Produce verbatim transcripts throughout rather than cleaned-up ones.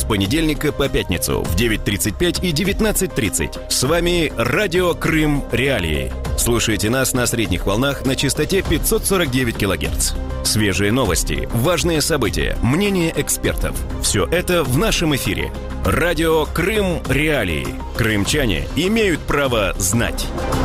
понедельника по пятницу в девять тридцать пять и девятнадцать тридцать. С вами Радио Крым Реалии. Слушайте нас на средних волнах на частоте пятьсот сорок девять килогерц. Свежие новости, важные события, мнения экспертов. Все это в нашем эфире. Радио Крым Реалии. Крымчане имеют право знать.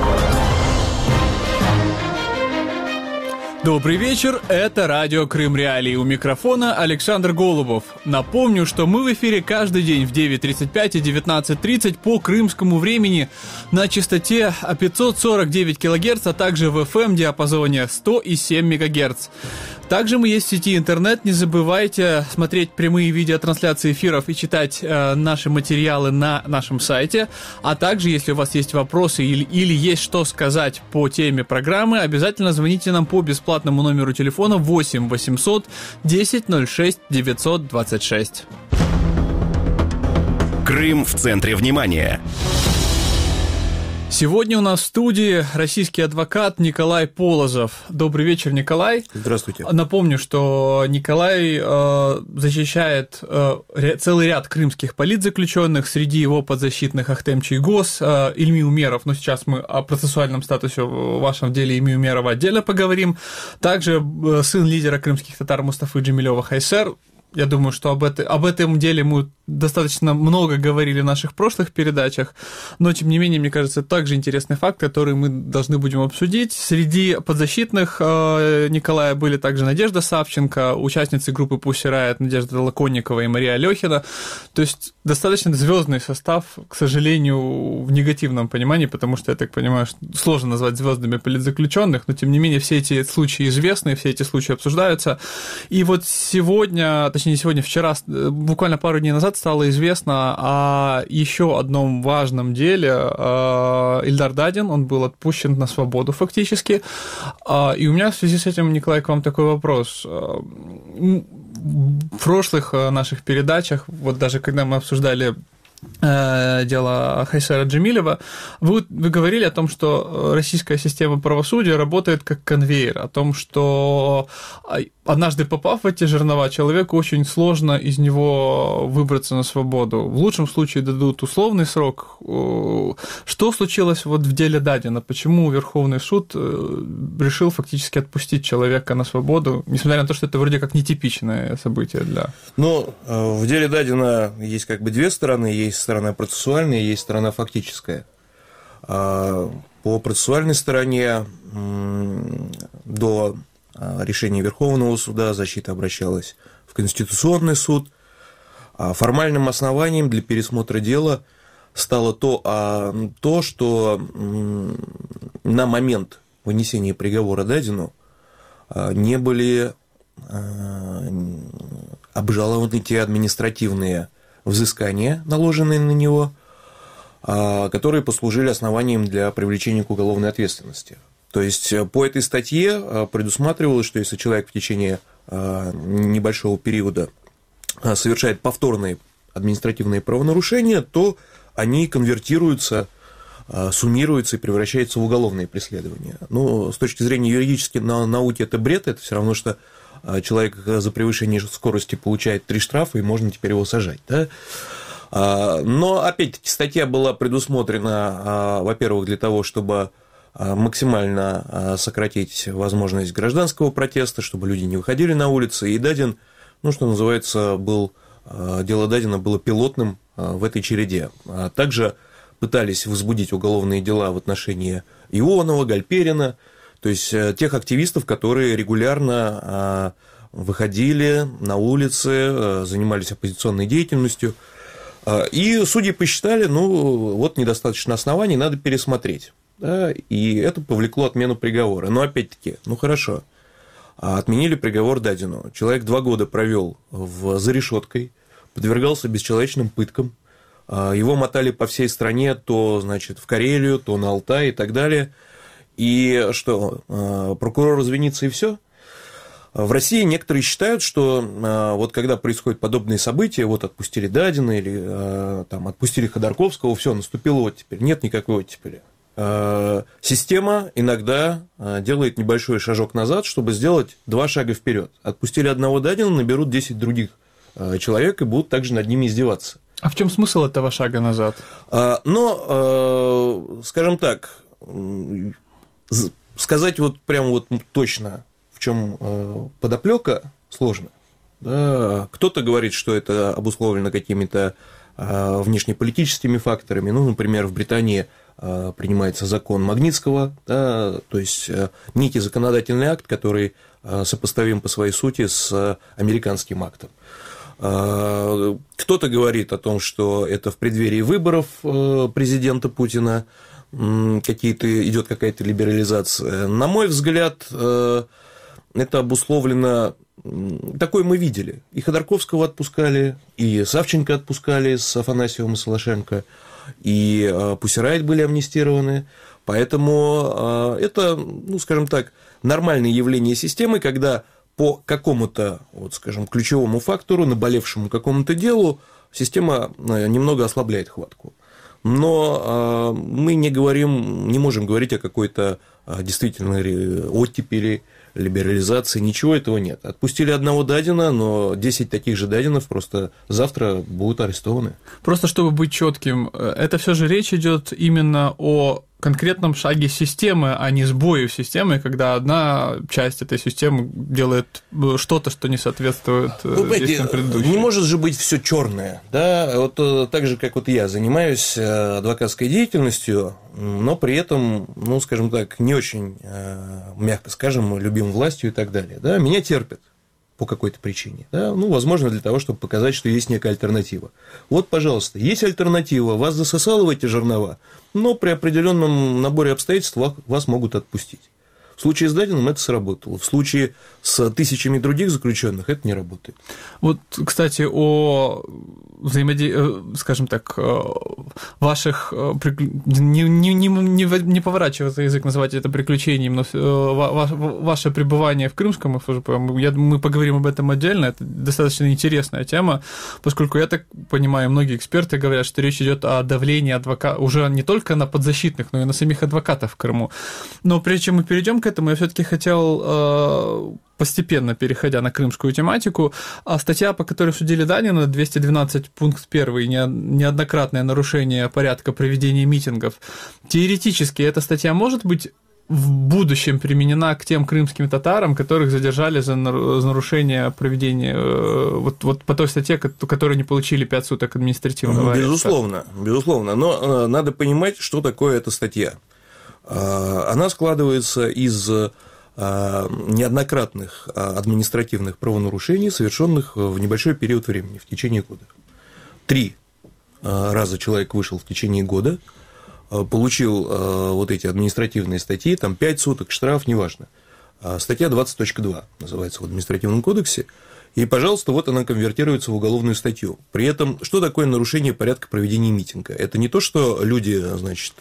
Добрый вечер, это Радио Крым Реалии. У микрофона Александр Голубов. Напомню, что мы в эфире каждый день в девять тридцать пять и девятнадцать тридцать по крымскому времени на частоте пятьсот сорок девять килогерц, а также в эф эм-диапазоне сто семь мегагерц. Также мы есть в сети интернет, не забывайте смотреть прямые видеотрансляции эфиров и читать э, наши материалы на нашем сайте, а также, если у вас есть вопросы или, или есть что сказать по теме программы, обязательно звоните нам по бесплатному номеру телефона восемь восемьсот десять ноль шесть девятьсот двадцать шесть. Крым в центре внимания. Сегодня у нас в студии российский адвокат Николай Полозов. Добрый вечер, Николай. Здравствуйте. Напомню, что Николай э, защищает э, целый ряд крымских политзаключенных, среди его подзащитных Ахтем Чийгоз, э, Ильми Умеров, но сейчас мы о процессуальном статусе в вашем деле Ильми Умерова отдельно поговорим. Также э, сын лидера крымских татар Мустафы Джемилёва Хайсер. Я думаю, что об, это, об этом деле мы достаточно много говорили в наших прошлых передачах, но, тем не менее, мне кажется, это также интересный факт, который мы должны будем обсудить. Среди подзащитных э, Николая были также Надежда Савченко, участницы группы Pussy Riot Надежда Лаконникова и Мария Алёхина. То есть достаточно звездный состав, к сожалению, в негативном понимании, потому что, я так понимаю, сложно назвать звездами политзаключенных, но, тем не менее, все эти случаи известны, все эти случаи обсуждаются. И вот сегодня, точнее, не сегодня, вчера, буквально пару дней назад стало известно о еще одном важном деле. Ильдар Дадин, он был отпущен на свободу фактически. И у меня в связи с этим, Николай, к вам такой вопрос. В прошлых наших передачах, вот даже когда мы обсуждали дело Хайсера Джемилева, вы, вы говорили о том, что российская система правосудия работает как конвейер, о том, что однажды попав в эти жернова, человеку очень сложно из него выбраться на свободу. В лучшем случае дадут условный срок. Что случилось вот в деле Дадина? Почему Верховный суд решил фактически отпустить человека на свободу, несмотря на то, что это вроде как нетипичное событие для... Ну, в деле Дадина есть как бы две стороны. Есть сторона процессуальная, есть сторона фактическая. По процессуальной стороне до решения Верховного суда защита обращалась в Конституционный суд. Формальным основанием для пересмотра дела стало то, то что на момент вынесения приговора Дадину не были обжалованы те административные взыскания, наложенные на него, которые послужили основанием для привлечения к уголовной ответственности. То есть по этой статье предусматривалось, что если человек в течение небольшого периода совершает повторные административные правонарушения, то они конвертируются, суммируются и превращаются в уголовные преследования. Но с точки зрения юридической науки это бред, это все равно, что человек за превышение скорости получает три штрафа, и можно теперь его сажать. Да? Но, опять-таки, статья была предусмотрена, во-первых, для того, чтобы максимально сократить возможность гражданского протеста, чтобы люди не выходили на улицы. И Дадин, ну, что называется, был, дело Дадина было пилотным в этой череде. Также пытались возбудить уголовные дела в отношении Ионова, Гальперина, то есть тех активистов, которые регулярно выходили на улицы, занимались оппозиционной деятельностью. И судьи посчитали, ну, вот недостаточно оснований, надо пересмотреть. Да, и это повлекло отмену приговора. Но опять-таки, ну хорошо, отменили приговор Дадину. Человек два года провел в, за решеткой, подвергался бесчеловечным пыткам. Его мотали по всей стране, то, значит, в Карелию, то на Алтай и так далее. И что, прокурор извинится и все? В России некоторые считают, что вот когда происходят подобные события, вот отпустили Дадина или там, отпустили Ходорковского, все, наступила оттепель. Нет никакой оттепели. Система иногда делает небольшой шажок назад, чтобы сделать два шага вперед. Отпустили одного Дадина, наберут десять других человек и будут также над ними издеваться. А в чем смысл этого шага назад? Но, скажем так, сказать вот прям вот точно, в чем подоплека, сложно. Да, кто-то говорит, что это обусловлено какими-то внешнеполитическими факторами. Ну, например, в Британии принимается закон Магнитского, да, то есть некий законодательный акт, который сопоставим по своей сути с американским актом. Кто-то говорит о том, что это в преддверии выборов президента Путина какие-то, идет какая-то либерализация. На мой взгляд, это обусловлено. Такое мы видели. И Ходорковского отпускали, и Савченко отпускали с Афанасьевым и Солошенко, и Пуссирайт были амнистированы. Поэтому это, ну, скажем так, нормальное явление системы, когда по какому-то, вот, скажем, ключевому фактору, наболевшему какому-то делу, система немного ослабляет хватку. Но мы не говорим, не можем говорить о какой-то действительно оттепели, либерализации, ничего этого нет. Отпустили одного Дадина, но десять таких же Дадинов просто завтра будут арестованы. Просто чтобы быть четким, это все же речь идет именно о конкретном шаге системы, а не сбою системы, когда одна часть этой системы делает что-то, что не соответствует действиям предыдущей. Не может же быть все черное, да, вот так же, как вот я занимаюсь адвокатской деятельностью, но при этом, ну, скажем так, не очень, мягко скажем, любим властью и так далее, да, меня терпят по какой-то причине, да? Ну, возможно, для того, чтобы показать, что есть некая альтернатива. Вот, пожалуйста, есть альтернатива, вас засосало в эти жернова, но при определенном наборе обстоятельств вас могут отпустить. В случае с Дадиным это сработало, в случае с тысячами других заключенных это не работает. Вот, кстати, о взаимодействии, скажем так, ваших, не, не, не, не поворачивается язык называть это приключением, но ваше пребывание в Крымском ФСБ, мы поговорим об этом отдельно, это достаточно интересная тема, поскольку, я так понимаю, многие эксперты говорят, что речь идет о давлении адвокатов уже не только на подзащитных, но и на самих адвокатов в Крыму. Но прежде чем мы перейдем к этому, я все-таки хотел, постепенно переходя на крымскую тематику, статья, по которой судили Данина, двести двенадцать пункт один, неоднократное нарушение порядка проведения митингов. Теоретически эта статья может быть в будущем применена к тем крымским татарам, которых задержали за нарушение проведения, вот, вот по той статье, которую не получили пять суток административного ареста? Безусловно, безусловно, но надо понимать, что такое эта статья. Она складывается из неоднократных административных правонарушений, совершенных в небольшой период времени, в течение года. Три раза человек вышел в течение года, получил вот эти административные статьи, там пять суток, штраф, неважно. Статья двадцать точка два называется в административном кодексе, и, пожалуйста, вот она конвертируется в уголовную статью. При этом, что такое нарушение порядка проведения митинга? Это не то, что люди, значит,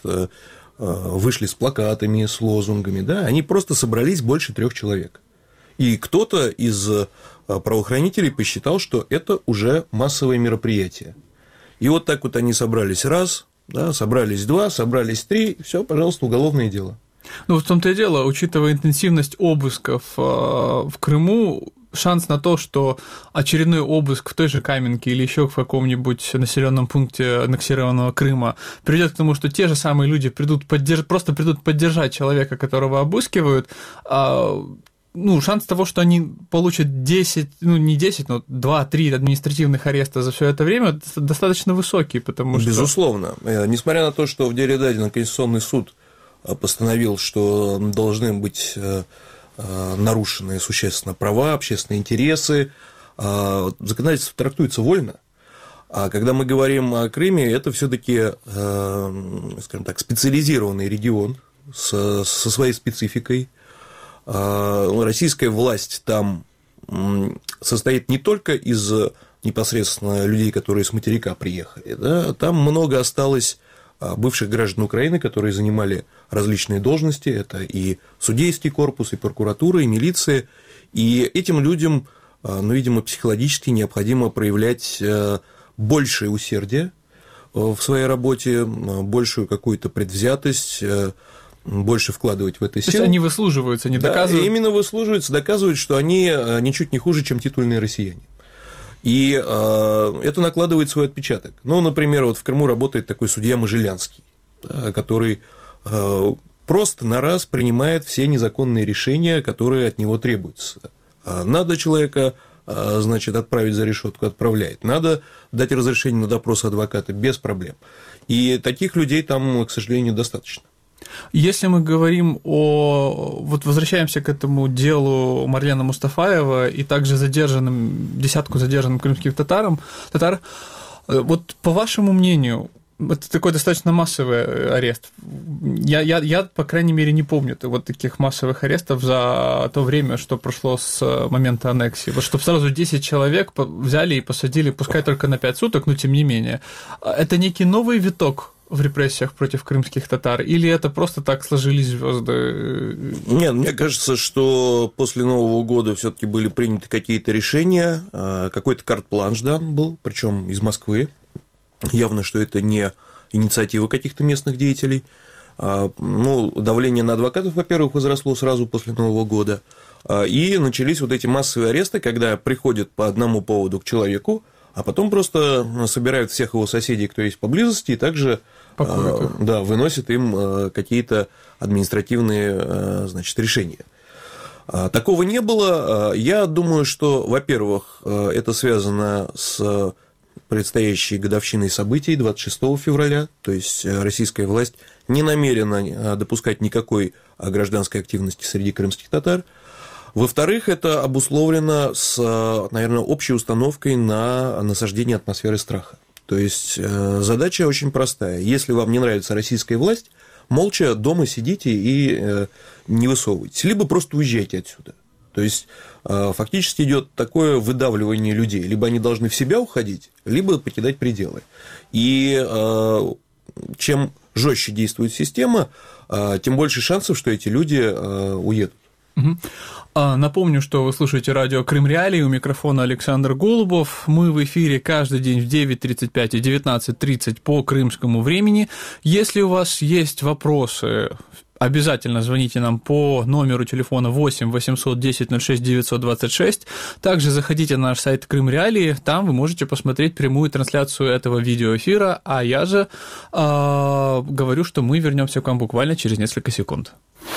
вышли с плакатами, с лозунгами, да, они просто собрались больше трех человек. И кто-то из правоохранителей посчитал, что это уже массовое мероприятие. И вот так вот они собрались раз, да, собрались два, собрались три, все, пожалуйста, уголовное дело. Ну, в том-то и дело, учитывая интенсивность обысков в Крыму, шанс на то, что очередной обыск в той же Каменке или еще в каком-нибудь населенном пункте аннексированного Крыма приведет к тому, что те же самые люди придут поддерж... просто придут поддержать человека, которого обыскивают, а... ну, шанс того, что они получат десять, ну, не десять, но два-три административных ареста за все это время, достаточно высокий, потому что... Безусловно. Несмотря на то, что в деле Дадина Конституционный суд постановил, что должны быть нарушены существенно права, общественные интересы, законодательство трактуется вольно. А когда мы говорим о Крыме, это все-таки, скажем так, специализированный регион со своей спецификой. Российская власть там состоит не только из непосредственно людей, которые с материка приехали, да, там много осталось бывших граждан Украины, которые занимали различные должности, это и судейский корпус, и прокуратура, и милиция, и этим людям, ну, видимо, психологически необходимо проявлять большее усердие в своей работе, большую какую-то предвзятость, больше вкладывать в это силы. То есть они выслуживаются, не доказывают? Да, именно выслуживаются, доказывают, что они ничуть не хуже, чем титульные россияне. И это накладывает свой отпечаток. Ну, например, вот в Крыму работает такой судья Можелянский, который просто на раз принимает все незаконные решения, которые от него требуются. Надо человека, значит, отправить за решетку, отправляет. Надо дать разрешение на допрос адвоката без проблем. И таких людей там, к сожалению, достаточно. Если мы говорим о... Вот возвращаемся к этому делу Марлена Мустафаева и также задержанным, десятку задержанным крымским татарам, татар, вот по вашему мнению, это такой достаточно массовый арест. Я, я, я, по крайней мере, не помню вот таких массовых арестов за то время, что прошло с момента аннексии. Вот чтобы сразу десять человек взяли и посадили, пускай только на пять суток, но тем не менее. Это некий новый виток в репрессиях против крымских татар, или это просто так сложились звезды? Нет, мне кажется, что после Нового года все-таки были приняты какие-то решения, какой-то карт-бланш дан был, причем из Москвы. Явно, что это не инициатива каких-то местных деятелей. Ну, давление на адвокатов, во-первых, возросло сразу после Нового года, и начались вот эти массовые аресты, когда приходят по одному поводу к человеку, а потом просто собирают всех его соседей, кто есть поблизости, и также да, выносят им какие-то административные, значит, решения. Такого не было. Я думаю, что, во-первых, это связано с предстоящей годовщиной событий двадцать шестого февраля, то есть российская власть не намерена допускать никакой гражданской активности среди крымских татар. Во-вторых, это обусловлено с, наверное, общей установкой на насаждение атмосферы страха. То есть задача очень простая. Если вам не нравится российская власть, молча дома сидите и не высовывайтесь, либо просто уезжайте отсюда. То есть фактически идет такое выдавливание людей. Либо они должны в себя уходить, либо покидать пределы. И чем жестче действует система, тем больше шансов, что эти люди уедут. Угу. Напомню, что вы слушаете радио Крым Реалии, у микрофона Александр Голубов. Мы в эфире каждый день в девять тридцать пять и девятнадцать тридцать по крымскому времени. Если у вас есть вопросы, обязательно звоните нам по номеру телефона восемь восемьсот десять ноль шесть девятьсот двадцать шесть. Также заходите на наш сайт Крым Реалии, там вы можете посмотреть прямую трансляцию этого видеоэфира, а я же э, говорю, что мы вернемся к вам буквально через несколько секунд.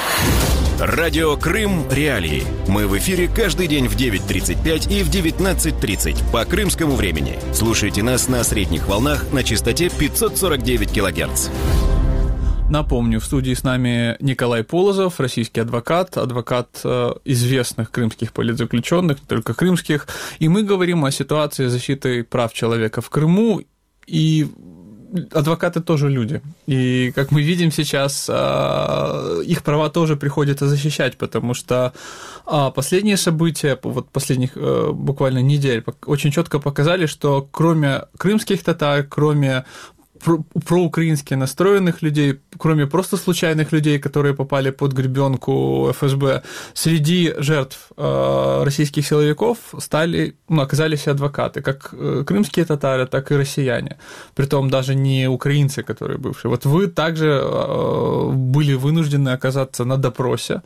Радио Крым Реалии. Мы в эфире каждый день в девять тридцать пять и в девятнадцать тридцать по крымскому времени. Слушайте нас на средних волнах на частоте пятьсот сорок девять килогерц. Напомню, в студии с нами Николай Полозов, российский адвокат, адвокат известных крымских политзаключенных, не только крымских, и мы говорим о ситуации защиты прав человека в Крыму, и адвокаты тоже люди, и, как мы видим сейчас, их права тоже приходится защищать, потому что последние события, вот последних буквально недель, очень четко показали, что кроме крымских татар, кроме проукраински настроенных людей, кроме просто случайных людей, которые попали под гребенку эф эс бэ, среди жертв э, российских силовиков стали, ну, оказались адвокаты, как крымские татары, так и россияне, притом даже не украинцы, которые бывшие. Вот вы также э, были вынуждены оказаться на допросе.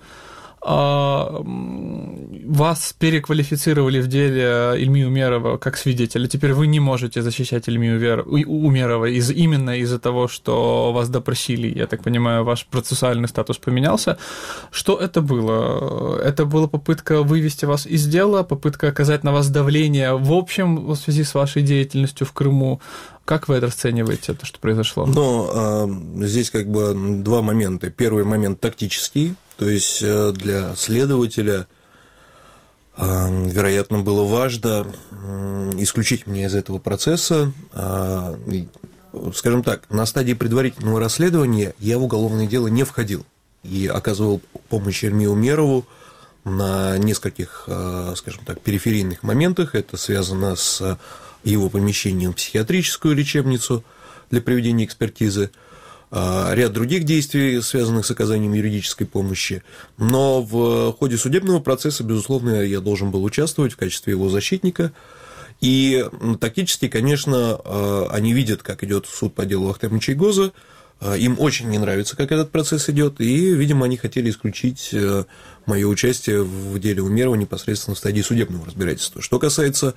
Вас переквалифицировали в деле Ильми Умерова как свидетеля. Теперь вы не можете защищать Ильми Умерова из, именно из-за того, что вас допросили. Я так понимаю, ваш процессуальный статус поменялся. Что это было? Это была попытка вывести вас из дела, попытка оказать на вас давление в общем в связи с вашей деятельностью в Крыму. Как вы это расцениваете, то, что произошло? Ну, здесь как бы два момента. Первый момент тактический. То есть для следователя, вероятно, было важно исключить меня из этого процесса. Скажем так, на стадии предварительного расследования я в уголовное дело не входил и оказывал помощь Ильми Умерову на нескольких, скажем так, периферийных моментах. Это связано с его помещением в психиатрическую лечебницу для проведения экспертизы, ряд других действий, связанных с оказанием юридической помощи. Но в ходе судебного процесса, безусловно, я должен был участвовать в качестве его защитника. И тактически, конечно, они видят, как идет суд по делу Ахтема Чайгоза. Им очень не нравится, как этот процесс идет, и, видимо, они хотели исключить мое участие в деле Умерова непосредственно в стадии судебного разбирательства. Что касается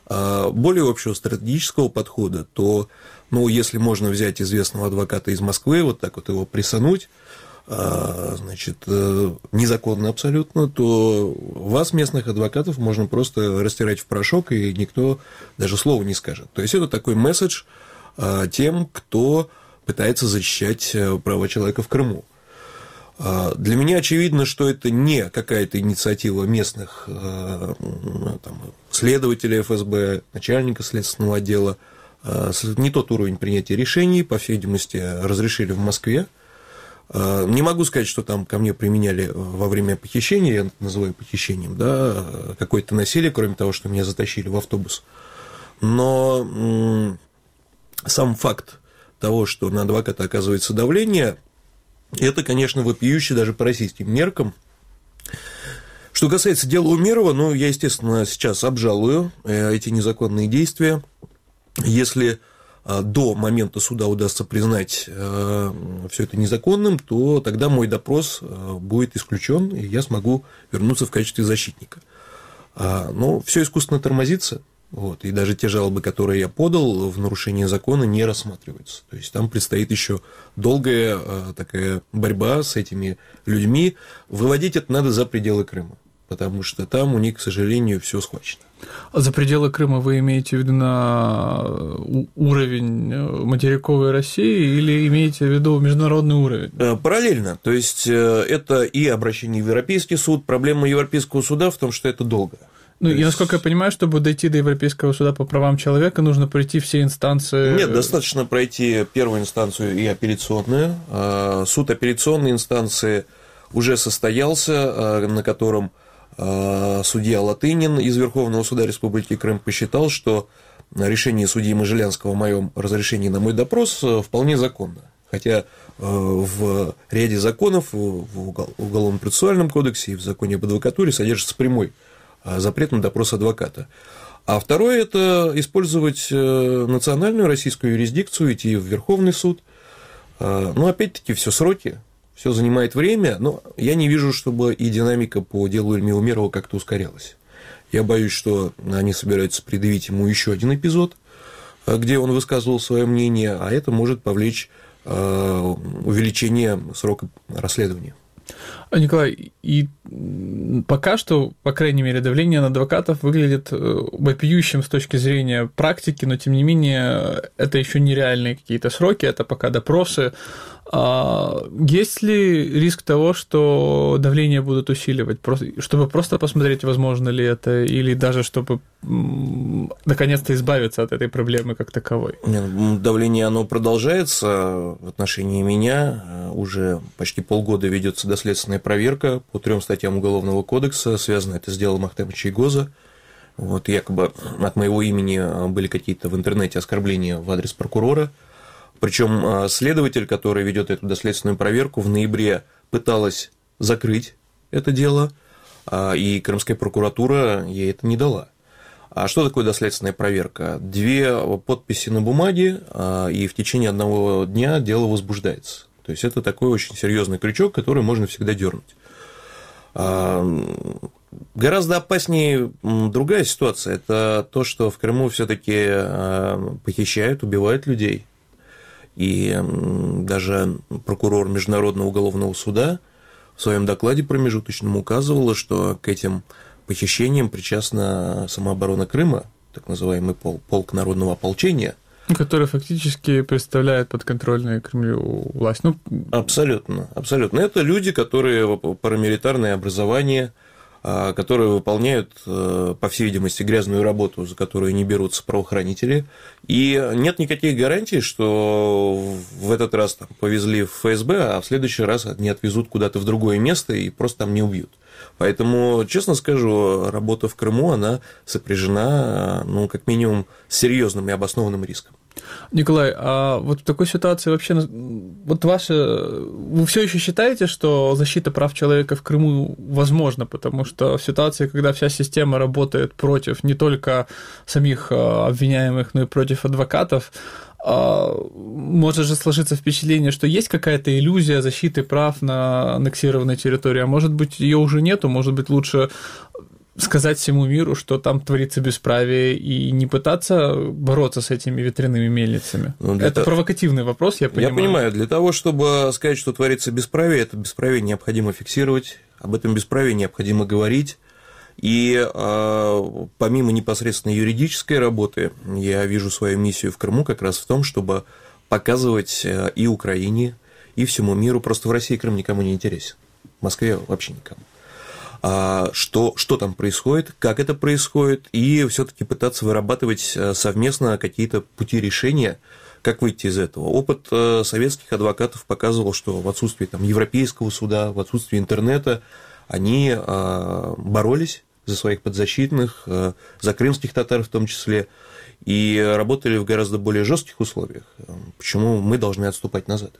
А более общего стратегического подхода, то, ну, если можно взять известного адвоката из Москвы, вот так вот его прессануть, значит, незаконно абсолютно, то вас, местных адвокатов, можно просто растирать в порошок, и никто даже слова не скажет. То есть это такой месседж тем, кто пытается защищать права человека в Крыму. Для меня очевидно, что это не какая-то инициатива местных там, следователей эф эс бэ, начальника следственного отдела, не тот уровень принятия решений, по всей видимости, разрешили в Москве. Не могу сказать, что там ко мне применяли во время похищения, я это называю похищением, да, какое-то насилие, кроме того, что меня затащили в автобус. Но сам факт того, что на адвоката оказывается давление, это, конечно, вопиюще даже по российским меркам. Что касается дела Умерова, ну, я, естественно, сейчас обжалую эти незаконные действия. Если до момента суда удастся признать все это незаконным, то тогда мой допрос будет исключен, и я смогу вернуться в качестве защитника. Но все искусственно тормозится, вот, и даже те жалобы, которые я подал в нарушение закона, не рассматриваются. То есть там предстоит еще долгая такая борьба с этими людьми. Выводить это надо за пределы Крыма, потому что там у них, к сожалению, все схвачено. А за пределы Крыма вы имеете в виду на уровень материковой России или имеете в виду международный уровень? Параллельно. То есть это и обращение в Европейский суд. Проблема Европейского суда в том, что это долго. Ну, То и, есть... насколько я понимаю, чтобы дойти до Европейского суда по правам человека, нужно пройти все инстанции. Нет, достаточно пройти первую инстанцию и апелляционную. Суд апелляционной инстанции уже состоялся, на котором судья Латынин из Верховного суда Республики Крым посчитал, что решение судьи Можелянского о моем разрешении на мой допрос вполне законно. Хотя в ряде законов, в Уголовно-процессуальном кодексе и в законе об адвокатуре содержится прямой запрет на допрос адвоката. А второе – это использовать национальную российскую юрисдикцию, идти в Верховный суд. Но опять-таки все сроки. Все занимает время, но я не вижу, чтобы и динамика по делу Ильми Умерова как-то ускорялась. Я боюсь, что они собираются предъявить ему еще один эпизод, где он высказывал свое мнение, а это может повлечь увеличение срока расследования. Николай, и пока что, по крайней мере, давление на адвокатов выглядит вопиющим с точки зрения практики, но, тем не менее, это еще нереальные какие-то сроки, это пока допросы. Есть ли риск того, что давление будут усиливать, чтобы просто посмотреть, возможно ли это, или даже чтобы наконец-то избавиться от этой проблемы как таковой? Давление, оно продолжается в отношении меня. Уже почти полгода ведется доследственная проверка по трем статьям Уголовного кодекса, связано это с делом Ахтема Чайгоза. Вот, якобы от моего имени были какие-то в интернете оскорбления в адрес прокурора. Причем следователь, который ведет эту доследственную проверку, в ноябре пыталась закрыть это дело, и крымская прокуратура ей это не дала. А что такое доследственная проверка? Две подписи на бумаге, и в течение одного дня дело возбуждается. То есть это такой очень серьезный крючок, который можно всегда дернуть. Гораздо опаснее другая ситуация. Это то, что в Крыму все-таки похищают, убивают людей. И даже прокурор Международного уголовного суда в своем докладе промежуточном указывала, что к этим похищениям причастна самооборона Крыма, так называемый пол, полк народного ополчения. Который фактически представляет подконтрольную Кремлю власть. Ну... Абсолютно, абсолютно. Это люди, которые парамилитарное образование, которые выполняют, по всей видимости, грязную работу, за которую не берутся правоохранители. И нет никаких гарантий, что в этот раз там повезли в эф эс бэ, а в следующий раз не отвезут куда-то в другое место и просто там не убьют. Поэтому, честно скажу, работа в Крыму, она сопряжена, ну, как минимум, с серьезным и обоснованным риском. Николай, а вот в такой ситуации вообще, вот ваше, вы все еще считаете, что защита прав человека в Крыму возможна, потому что в ситуации, когда вся система работает против не только самих обвиняемых, но и против адвокатов, может же сложиться впечатление, что есть какая-то иллюзия защиты прав на аннексированной территории, а может быть, ее уже нету, может быть, лучше сказать всему миру, что там творится бесправие, и не пытаться бороться с этими ветряными мельницами? Ну, это того... провокативный вопрос, я понимаю. Я понимаю, для того, чтобы сказать, что творится бесправие, это бесправие необходимо фиксировать, об этом бесправии необходимо говорить. И э, помимо непосредственно юридической работы, я вижу свою миссию в Крыму как раз в том, чтобы показывать и Украине, и всему миру, просто в России Крым никому не интересен, в Москве вообще никому, а, что, что там происходит, как это происходит, и все-таки пытаться вырабатывать совместно какие-то пути решения, как выйти из этого. Опыт советских адвокатов показывал, что в отсутствии там, европейского суда, в отсутствии интернета они а, боролись за своих подзащитных, за крымских татар в том числе, и работали в гораздо более жестких условиях. Почему мы должны отступать назад?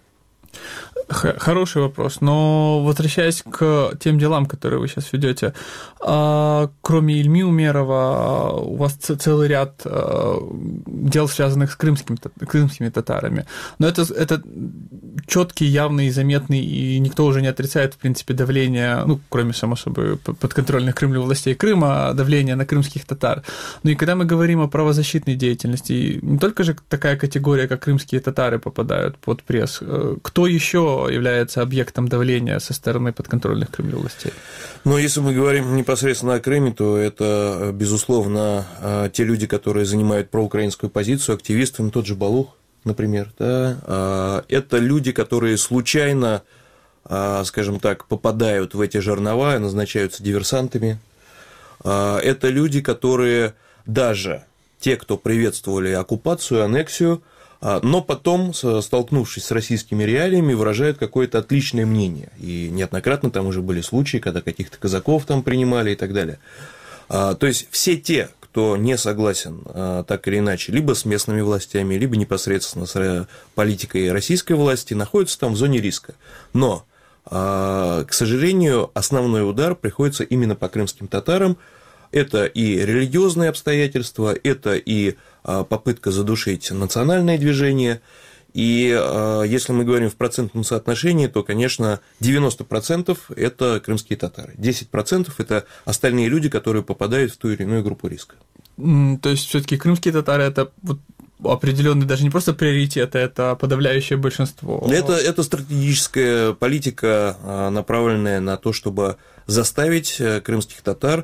Хороший вопрос, но возвращаясь к тем делам, которые вы сейчас ведете, кроме Ильми Умерова, у вас целый ряд дел, связанных с крымскими, крымскими татарами, но это, это четкий, явный, заметный, и никто уже не отрицает, в принципе, давление, ну, кроме, само собой, подконтрольных Кремлю властей Крыма, давление на крымских татар. Ну и когда мы говорим о правозащитной деятельности, не только же такая категория, как крымские татары, попадают под пресс, кто еще является объектом давления со стороны подконтрольных Кремлю властей? Ну, если мы говорим непосредственно о Крыме, то это, безусловно, те люди, которые занимают проукраинскую позицию, активисты, ну, тот же Балух, например, да, это люди, которые случайно, скажем так, попадают в эти жернова, назначаются диверсантами, это люди, которые даже те, кто приветствовали оккупацию, аннексию, но потом, столкнувшись с российскими реалиями, выражают какое-то отличное мнение. И неоднократно там уже были случаи, когда каких-то казаков там принимали и так далее. То есть все те, кто не согласен так или иначе либо с местными властями, либо непосредственно с политикой российской власти, находятся там в зоне риска. Но, к сожалению, основной удар приходится именно по крымским татарам. Это и религиозные обстоятельства, это и попытка задушить национальное движение. И если мы говорим в процентном соотношении, то, конечно, девяносто процентов это крымские татары, десять процентов это остальные люди, которые попадают в ту или иную группу риска. То есть все-таки крымские татары это вот определенный даже не просто приоритет, это подавляющее большинство. Это, это стратегическая политика, направленная на то, чтобы заставить крымских татар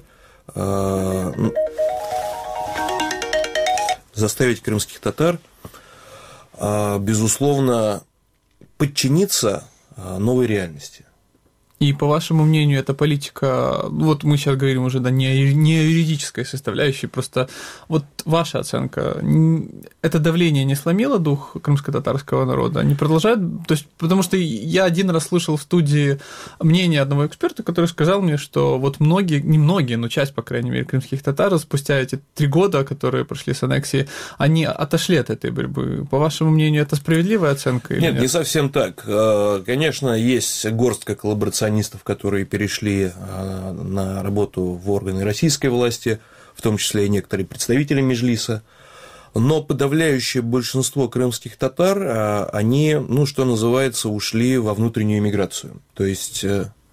заставить крымских татар, безусловно, подчиниться новой реальности. И, по вашему мнению, эта политика, вот мы сейчас говорим уже да, не, не о юридической составляющей, просто вот ваша оценка, это давление не сломило дух крымско-татарского народа? Они продолжают? То есть, потому что я один раз слышал в студии мнение одного эксперта, который сказал мне, что вот многие, не многие, но часть, по крайней мере, крымских татар спустя эти три года, которые прошли с аннексией, они отошли от этой борьбы. По вашему мнению, это справедливая оценка? Или нет, нет, не совсем так. Конечно, есть горстка коллаборационистов, которые перешли на работу в органы российской власти, в том числе и некоторые представители Меджлиса, но подавляющее большинство крымских татар, они, ну, что называется, ушли во внутреннюю эмиграцию. То есть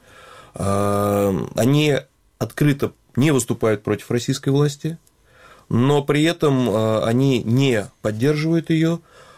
они открыто не выступают против российской власти, но при этом они не поддерживают ее.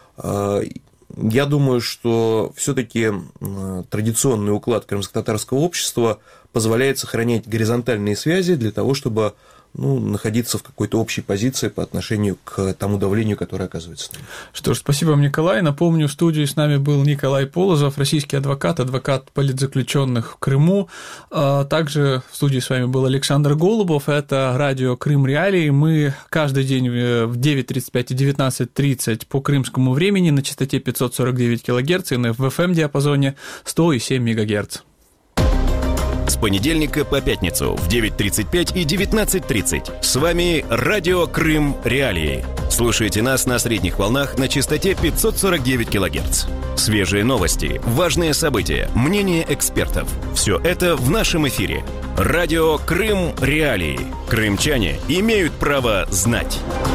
Я думаю, что все-таки традиционный уклад крымско-татарского общества позволяет сохранять горизонтальные связи для того, чтобы ну, находиться в какой-то общей позиции по отношению к тому давлению, которое оказывается на них. Что ж, спасибо вам, Николай. Напомню, в студии с нами был Николай Полозов, российский адвокат, адвокат политзаключенных в Крыму. Также в студии с вами был Александр Голубов. Это радио «Крым Реалии». Мы каждый день в девять тридцать пять и девятнадцать тридцать по крымскому времени на частоте пятьсот сорок девять килогерц и в эф эм-диапазоне сто семь мегагерц. С понедельника по пятницу в девять тридцать пять и девятнадцать тридцать. С вами радио «Крым Реалии». Слушайте нас на средних волнах на частоте пятьсот сорок девять килогерц. Свежие новости, важные события, мнения экспертов. Все это в нашем эфире. Радио «Крым Реалии». Крымчане имеют право знать.